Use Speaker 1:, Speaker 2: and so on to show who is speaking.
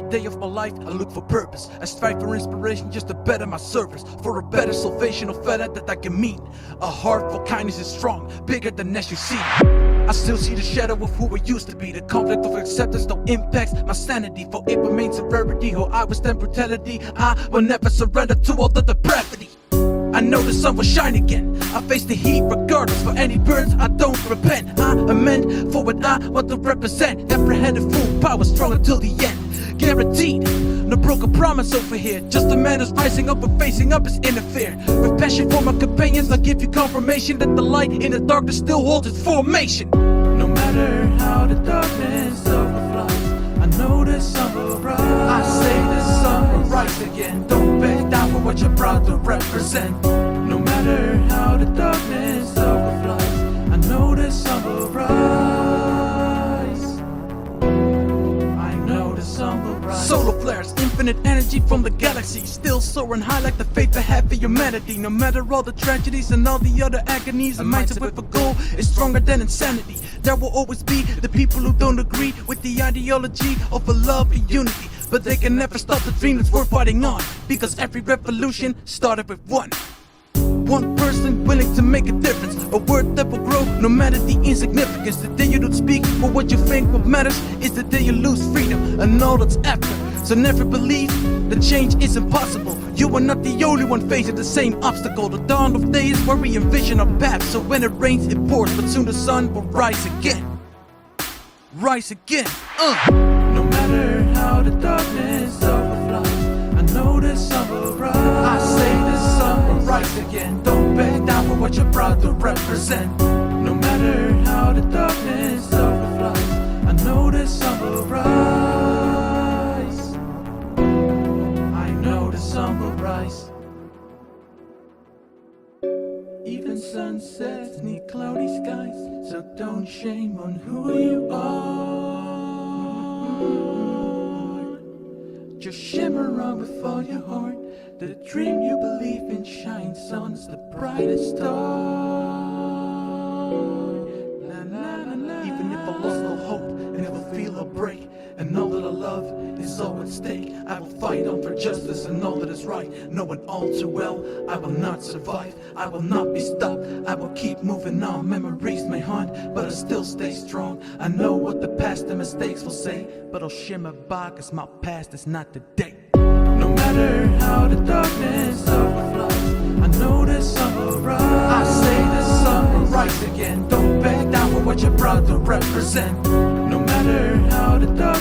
Speaker 1: day of my life, I look for purpose. I strive for inspiration just to better my service, for a better salvation of fella that I can meet. A heart for kindness is strong, bigger than as you see. I still see the shadow of who I used to be. The conflict of acceptance no impacts my sanity, for it remains a rarity. Or I withstand brutality, I will never surrender to all the depravity. I know the sun will shine again. I face the heat regardless. For any burns, I don't repent. I amend for what I want to represent. Apprehended full power, strong until the end. Guaranteed, no broken promise over here. Just a man who's rising up and facing up is inner fear. With passion for my companions, I'll give you confirmation that the light in the darkness still holds its formation. No matter how the darkness overflows, I know the sun will rise. I say the sun will rise again. Don't back down for what you're proud to represent. No matter how the darkness overflows, I know the sun will rise. I know the sun will rise. Solar flares, infinite energy from the galaxy, still soaring high like the faith I have for humanity. No matter all the tragedies and all the other agonies, a mindset with a goal is stronger than insanity. There will always be the people who don't agree with the ideology of a love and unity, but they can never stop the dream that's worth fighting on, because every revolution started with one person willing to make a difference. A word that will grow no matter the insignificance. The day you don't speak for what you think what matters is the day you lose freedom and all that's after. So never believe that change is impossible. You are not the only one facing the same obstacle. The dawn of day is where we envision our path. So when it rains it pours, but soon the sun will rise again. Rise again. No matter how the darkness overflows, I know the sun will rise. I say the sun will rise again. Don't back down for what you're proud to represent. No matter how the darkness overflows, I know the sun will rise. I know the sun will rise. Even sunsets need cloudy skies, so don't shame on who you are. Just shimmer on with all your heart. The dream you believe in shines on as the brightest star. Even if I lost no hope and never feel a break, and all that I love is all at stake, I will fight on for justice and all that is right. Knowing all too well, I will not survive. I will not be stopped. I will keep moving on. Memories may haunt, but I still stay strong. I know what the past and mistakes will say, but I'll shimmer by, cause my past is not today. No matter how the darkness overflows, I know the sun will rise. I say the sun will rise again. Don't back down for what you're proud to represent. No matter how the darkness